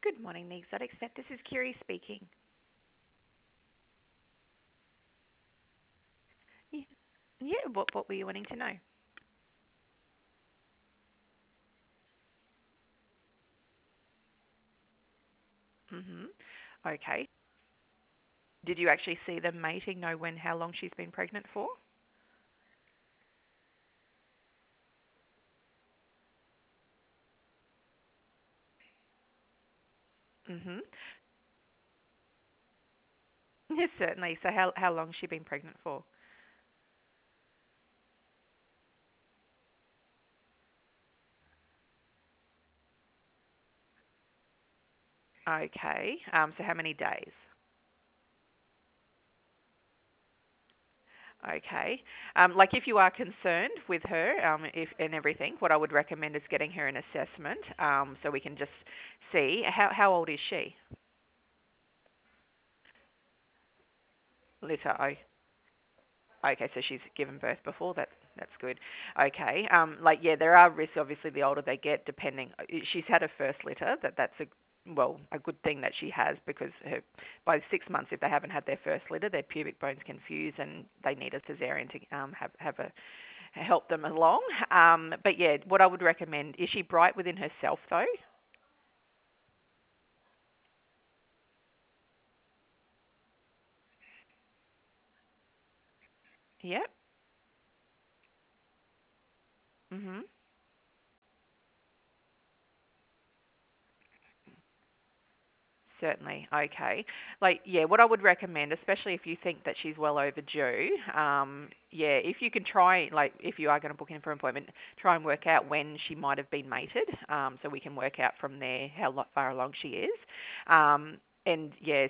Good morning, the Exotic Vet. This is Kiri speaking. Yeah, yeah. What were you wanting to know? Mhm. Okay. Did you actually see them mating? Know when, how long she's been pregnant for? Mhm. Yes, certainly. So how long has she been pregnant for? Okay. So how many days? Okay. Like if you are concerned with her, if and everything, what I would recommend is getting her an assessment, so we can just see how old is she? Litter. Okay, so she's given birth before. That's good. Okay. Like yeah, there are risks. Obviously, the older they get, depending. She's had her first litter. That's a good thing that she has because by 6 months, if they haven't had their first litter, their pubic bones can fuse and they need a cesarean to have a help them along. But yeah, what I would recommend is she bright within herself though. Yep. Mhm. Certainly. Okay. Like, yeah, what I would recommend, especially if you think that she's well overdue, yeah, if you can try, like, if you are going to book in for an appointment, try and work out when she might have been mated, so we can work out from there how far along she is. And yes,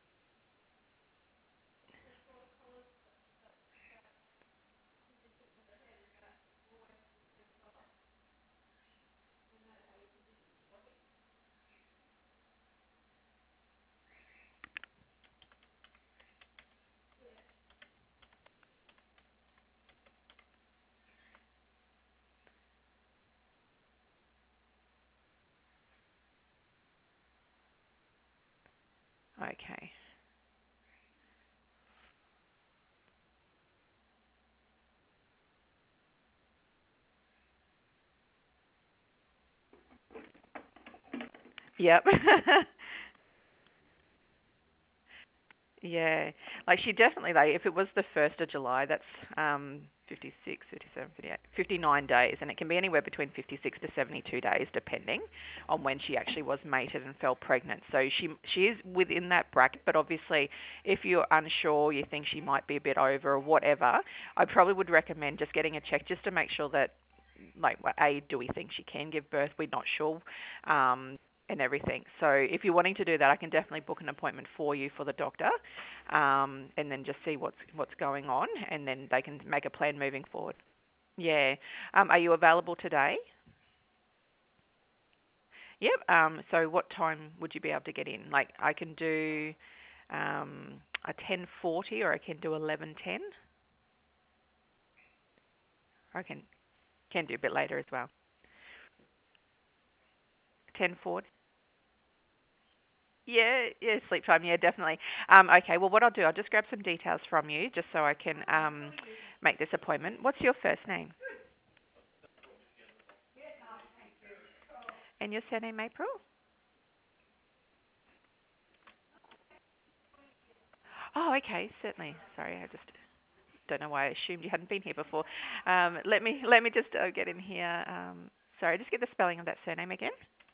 okay. Yep. Yeah, like she definitely, like, if it was the 1st of July, that's 56, 57, 58, 59 days, and it can be anywhere between 56 to 72 days, depending on when she actually was mated and fell pregnant. So she is within that bracket, but obviously, if you're unsure, you think she might be a bit over or whatever, I probably would recommend just getting a check just to make sure that, like, A, do we think she can give birth? We're not sure. And everything. So if you're wanting to do that, I can definitely book an appointment for you for the doctor, and then just see what's going on, and then they can make a plan moving forward. Yeah. Are you available today? Yep. So what time would you be able to get in? Like I can do a 10:40, or I can do 11:10. Or I can do a bit later as well. 10:40. Yeah, yeah, sleep time. Yeah, definitely. Okay, well, what I'll do, I'll just grab some details from you just so I can make this appointment. What's your first name and your surname, April? Oh, okay, certainly. Sorry, I just don't know why I assumed you hadn't been here before. Let me just get in here. Sorry, just get the spelling of that surname again.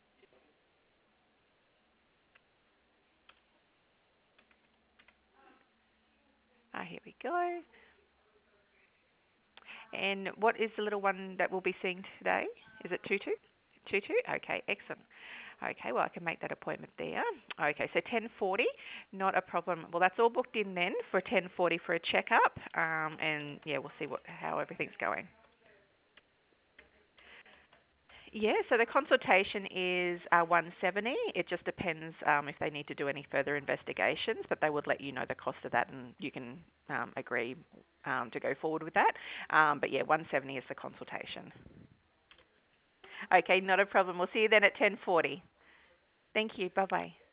Here we go. And what is the little one that we'll be seeing today? Is it Tutu? Tutu? Okay, excellent. Okay, well, I can make that appointment there. Okay, so 10:40, not a problem. Well, that's all booked in then for 10:40 for a checkup, and yeah, we'll see how everything's going. Yeah, so the consultation is 170. It just depends if they need to do any further investigations, but they would let you know the cost of that, and you can agree to go forward with that. But yeah, 170 is the consultation. Okay, not a problem. We'll see you then at 10:40. Thank you. Bye-bye.